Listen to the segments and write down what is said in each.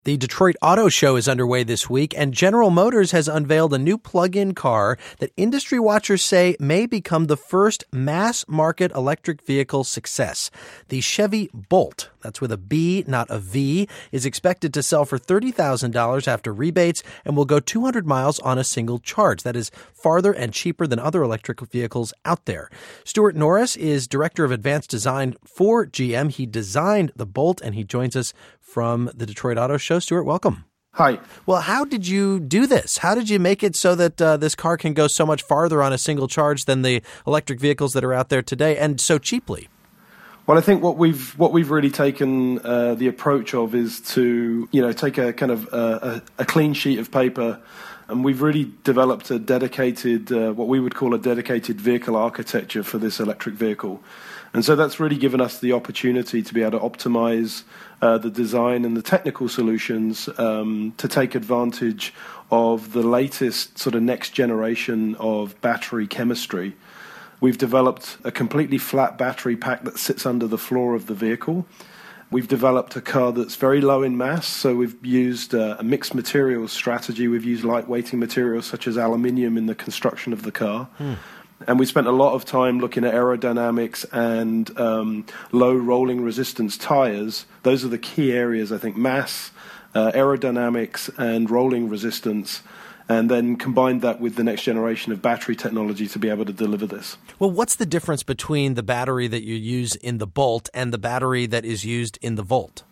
The Detroit Auto Show is underway this week, and General Motors has unveiled a new plug-in car that industry watchers say may become the first mass-market electric vehicle success. The Chevy Bolt, that's with a B, not a V, is expected to sell for $30,000 after rebates and will go 200 miles on a single charge. That is farther and cheaper than other electric vehicles out there. Stuart Norris is Director of Advanced Design for GM. He designed the Bolt, and he joins us from the Detroit Auto Show. Stuart, welcome. Hi. Well, how did you do this? How did you make it so that this car can go so much farther on a single charge than the electric vehicles that are out there today, and so cheaply? Well, I think what we've really taken the approach of is to take a kind of a clean sheet of paper, and we've really developed a dedicated what we would call a dedicated vehicle architecture for this electric vehicle. And so that's really given us the opportunity to be able to optimize the design and the technical solutions to take advantage of the latest sort of next generation of battery chemistry. We've developed a completely flat battery pack that sits under the floor of the vehicle. We've developed a car that's very low in mass, so we've used a mixed materials strategy. We've used lightweighting materials such as aluminium in the construction of the car. And we spent a lot of time looking at aerodynamics and low rolling resistance tires. Those are the key areas, I think: mass, aerodynamics, and rolling resistance. And then combined that with the next generation of battery technology to be able to deliver this. Well, what's the difference between the battery that you use in the Bolt and the battery that is used in the Volt?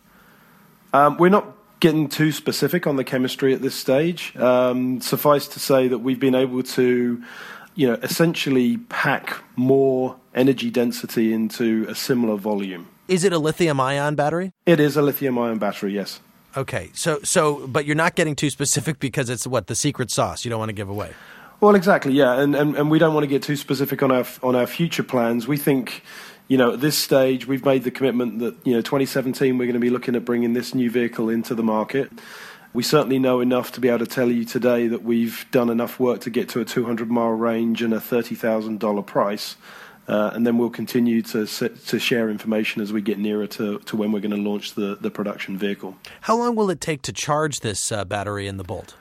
We're not getting too specific on the chemistry at this stage. Suffice to say that we've been able to essentially pack more energy density into a similar volume. Is it a lithium-ion battery? It is a lithium-ion battery, yes. Okay, so, but you're not getting too specific because it's the secret sauce you don't want to give away. Well, exactly, yeah, and we don't want to get too specific on our future plans. We think, at this stage, we've made the commitment that 2017 we're going to be looking at bringing this new vehicle into the market. We certainly know enough to be able to tell you today that we've done enough work to get to a 200-mile range and a $30,000 price. And then we'll continue to share information as we get nearer to when we're going to launch the production vehicle. How long will it take to charge this battery in the Bolt?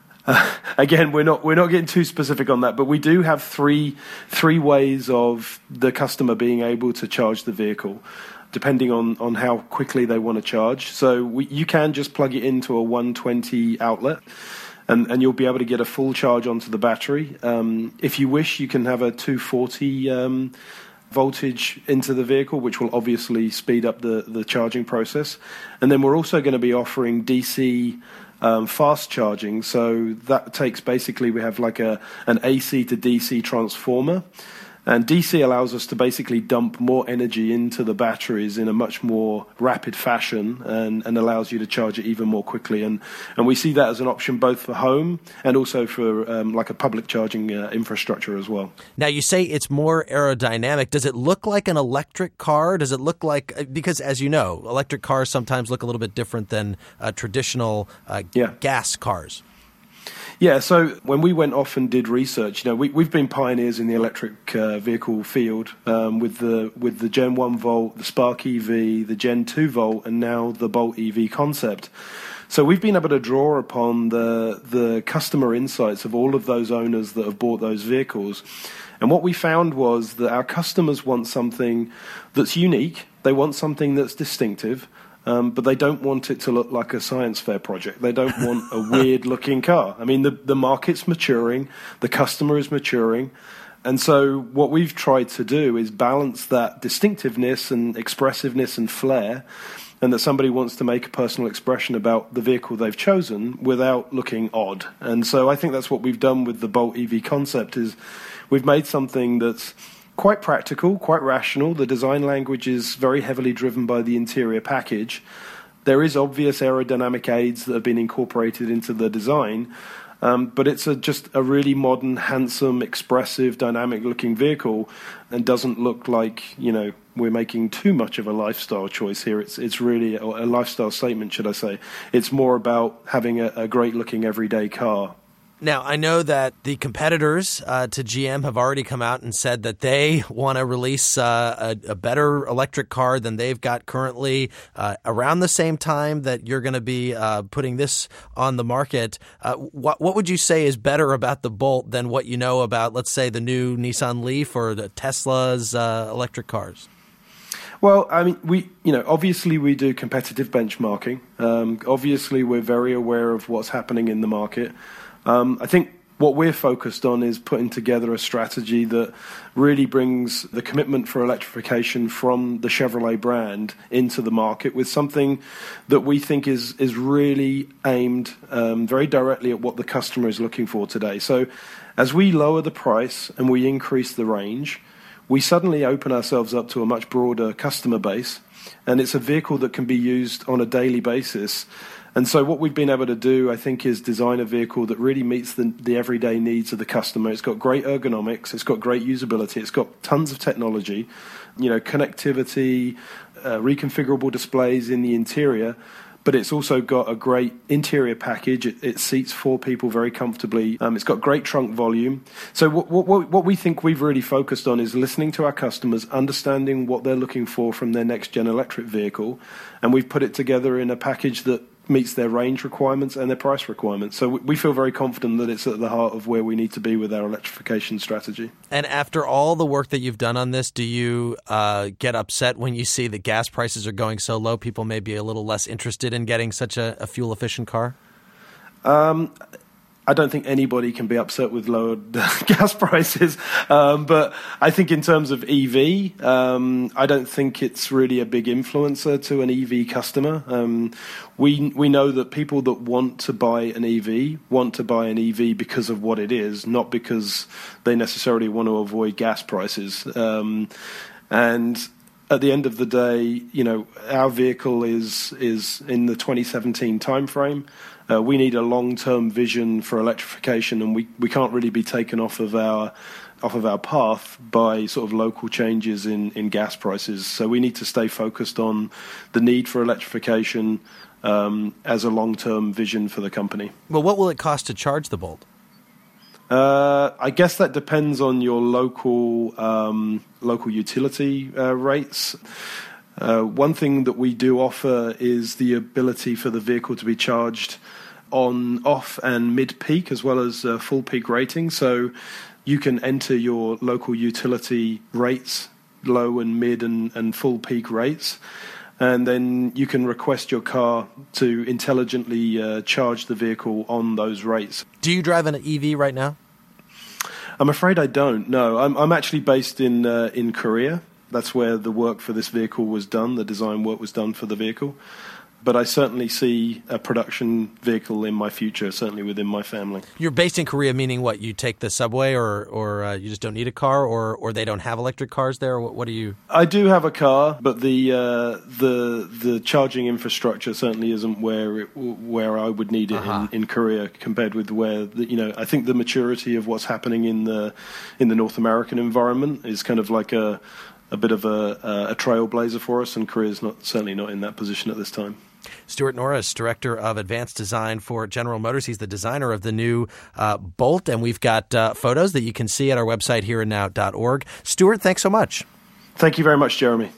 Again, we're not getting too specific on that, but we do have three ways of the customer being able to charge the vehicle, depending on how quickly they want to charge. So you can just plug it into a 120 outlet, and you'll be able to get a full charge onto the battery. If you wish, you can have a 240 voltage into the vehicle, which will obviously speed up the charging process. And then we're also going to be offering DC fast charging. So that takes basically, we have like an AC to DC transformer. And DC allows us to basically dump more energy into the batteries in a much more rapid fashion and allows you to charge it even more quickly. And we see that as an option both for home and also for like a public charging infrastructure as well. Now, you say it's more aerodynamic. Does it look like an electric car? Does it look like, because as you know, electric cars sometimes look a little bit different than traditional gas cars. Yeah, so when we went off and did research, we've been pioneers in the electric vehicle field with the Gen 1 Volt, the Spark EV, the Gen 2 Volt, and now the Bolt EV concept. So we've been able to draw upon the customer insights of all of those owners that have bought those vehicles. And what we found was that our customers want something that's unique. They want something that's distinctive. But they don't want it to look like a science fair project. They don't want a weird-looking car. I mean, the market's maturing, the customer is maturing, and so what we've tried to do is balance that distinctiveness and expressiveness and flair, and that somebody wants to make a personal expression about the vehicle they've chosen without looking odd. And so I think that's what we've done with the Bolt EV concept, is we've made something that's quite practical, quite rational. The design language is very heavily driven by the interior package. There is obvious aerodynamic aids that have been incorporated into the design, but it's just a really modern, handsome, expressive, dynamic-looking vehicle, and doesn't look like we're making too much of a lifestyle choice here. It's really a lifestyle statement, should I say? It's more about having a great-looking everyday car. Now, I know that the competitors to GM have already come out and said that they want to release a better electric car than they've got currently around the same time that you're going to be putting this on the market. What would you say is better about the Bolt than what you know about, let's say, the new Nissan Leaf or the Tesla's electric cars? Well, I mean, obviously we do competitive benchmarking. Obviously, we're very aware of what's happening in the market. I think what we're focused on is putting together a strategy that really brings the commitment for electrification from the Chevrolet brand into the market with something that we think is really aimed very directly at what the customer is looking for today. So as we lower the price and we increase the range, we suddenly open ourselves up to a much broader customer base, and it's a vehicle that can be used on a daily basis. And so what we've been able to do, I think, is design a vehicle that really meets the everyday needs of the customer. It's got great ergonomics, it's got great usability, it's got tons of technology, connectivity, reconfigurable displays in the interior, but it's also got a great interior package. It seats 4 people very comfortably. It's got great trunk volume. So what we think we've really focused on is listening to our customers, understanding what they're looking for from their next-gen electric vehicle, and we've put it together in a package that meets their range requirements and their price requirements. So we feel very confident that it's at the heart of where we need to be with our electrification strategy. And after all the work that you've done on this, do you get upset when you see that gas prices are going so low? People may be a little less interested in getting such a fuel-efficient car? I don't think anybody can be upset with lowered gas prices, but I think in terms of EV, I don't think it's really a big influencer to an EV customer. We know that people that want to buy an EV because of what it is, not because they necessarily want to avoid gas prices. And at the end of the day, our vehicle is in the 2017 timeframe. We need a long-term vision for electrification, and we can't really be taken off of our path by sort of local changes in gas prices. So we need to stay focused on the need for electrification as a long-term vision for the company. Well, what will it cost to charge the Bolt? I guess that depends on your local utility rates. One thing that we do offer is the ability for the vehicle to be charged on off and mid-peak as well as full peak rating. So you can enter your local utility rates, low and mid and full peak rates, and then you can request your car to intelligently charge the vehicle on those rates. Do you drive an EV right now? I'm afraid I don't, no. I'm actually based in Korea. That's where the work for this vehicle was done, the design work was done for the vehicle. But I certainly see a production vehicle in my future, certainly within my family. You're based in Korea, meaning what? You take the subway or you just don't need a car, or they don't have electric cars there? What do you... I do have a car, but the charging infrastructure certainly isn't where I would need it in Korea compared with where, I think the maturity of what's happening in the North American environment is kind of like a bit of a trailblazer for us, and Korea's certainly not in that position at this time. Stuart Norris, Director of Advanced Design for General Motors. He's the designer of the new Bolt, and we've got photos that you can see at our website, hereandnow.org. Stuart, thanks so much. Thank you very much, Jeremy.